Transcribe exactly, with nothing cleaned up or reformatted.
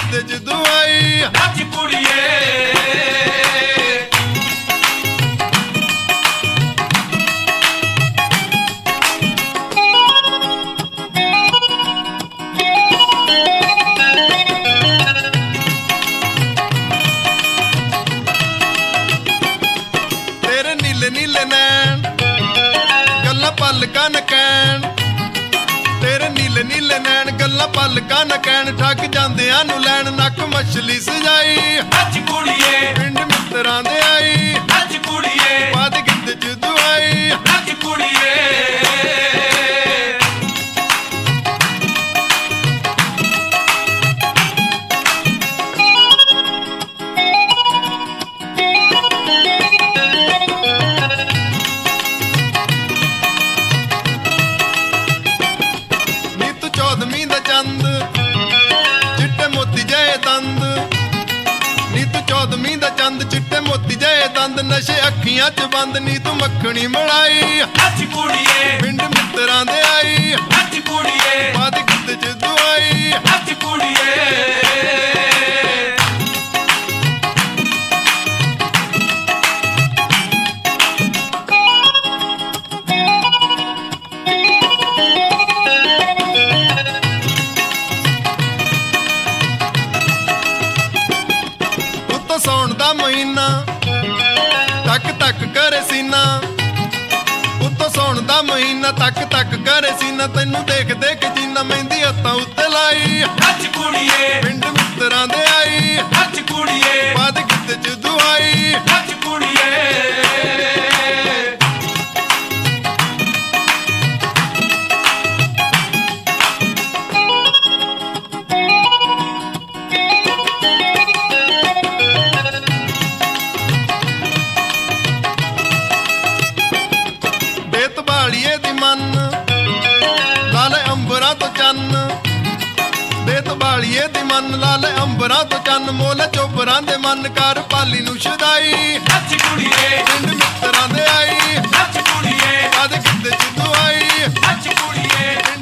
ਗਿੱਧੇ ਚ ਦੁਆਈ ਨੱਚ ਕੁੜੀਏ ਤੇਰੇ ਨੀਲੇ ਨੀਲੇ ਨੈਣ ਗੱਲਾਂ ਪਲਕਾਂ ਨ ਕਹਿਣ ਤੇਰੇ ਨੀਲੇ ਨੀਲੇ ਨੈਣ ਗੱਲਾਂ ਪਲਕਾਂ ਨ ਕਹਿਣ ਠੱਗ ਜਾਂਦਿਆਂ ਨੂੰ ਲੈਣ ਨੱਕ ਮਛਲੀ ਸਜਾਈ ਨੱਚ ਕੁੜੀਏ ਪਿੰਡ ਮਿੱਤਰਾਂ ਦੇ ਆਈ ਨੱਚ ਕੁੜੀਏ ਬਾਦ ਗਿੱਧੇ ਚ ਦੁਆਈ ਨੱਚ ਕੁੜੀਏ ਨੀ ਤੂੰ ਚੌਦਵੀਂ ਦਾ ਚੰਦ ਚਿੱਟੇ ਮੋਤੀ ਜਏ ਦੰਦ ਨੀ ਤੂੰ ਚੌਦਵੀਂ ਦਾ ਚੰਦ ਚਿੱਟੇ ਮੋਤੀ ਜਏ ਦੰਦ ਨਸ਼ੇ ਅੱਖੀਆਂ ਚ ਬੰਦ ਨੀ ਤੂੰ ਮੱਖਣੀ ਮਲਾਈ ਨੱਚ ਕੁੜੀਏ ਪਿੰਡ ਮਿੱਤਰਾਂ ਦੇ ਆਈ ਨੱਚ ਕੁੜੀਏ ਬਾਦ ਗਿੱਧੇ ਚ ਦੁਆਈ ਨੱਚ ਕੁੜੀਏ ਉੱਤੋਂ ਸੌਣ ਦਾ ਮਹੀਨਾ ਤੱਕ ਤੱਕ ਕਰੇ ਸੀਨਾ ਉੱਤੋਂ ਸੌਣ ਦਾ ਮਹੀਨਾ ਤੱਕ ਤੱਕ ਕਰੇ ਸੀਨਾ ਤੈਨੂੰ ਦੇਖ ਦੇਖ ਜੀਨਾ ਮਹਿੰਦੀ ਹੱਥਾਂ ਉੱਤੇ ਲਾਈ ਨੱਚ ਕੁੜੀਏ ਪਿੰਡ ਮਿੱਤਰਾਂ ਦੇ ਆਈ ਨੱਚ ਕੁੜੀਏ ਬਾਦ ਗਿੱਧੇ ਚ ਦੁਆਈ ਨੱਚ ਕੁੜੀਏ ਬੇਤਬਾਲੀਏ ਦੀ ਮਨ ਲਾਲੇ ਅੰਬਰਾਂ ਤੋਂ ਚੰਨ ਬੇਤਬਾਲੀਏ ਦੀ ਮਨ ਲਾਲੇ ਅੰਬਰਾਂ ਤੋਂ ਚੰਨ ਮੋਲੇ ਚੋਬਰਾਂ ਦੇ ਮਨ ਕਰ ਪਾਲੀ ਨੂੰ ਛਦਾਈ ਨੱਚ ਕੁੜੀਏ ਪਿੰਡ ਮਿੱਤਰਾਂ ਦੇ ਆਈ ਨੱਚ ਕੁੜੀਏ ਬਾਦ ਗਿੱਧੇ ਚ ਦੁਆਈ ਨੱਚ ਕੁੜੀਏ ਪਿੰਡ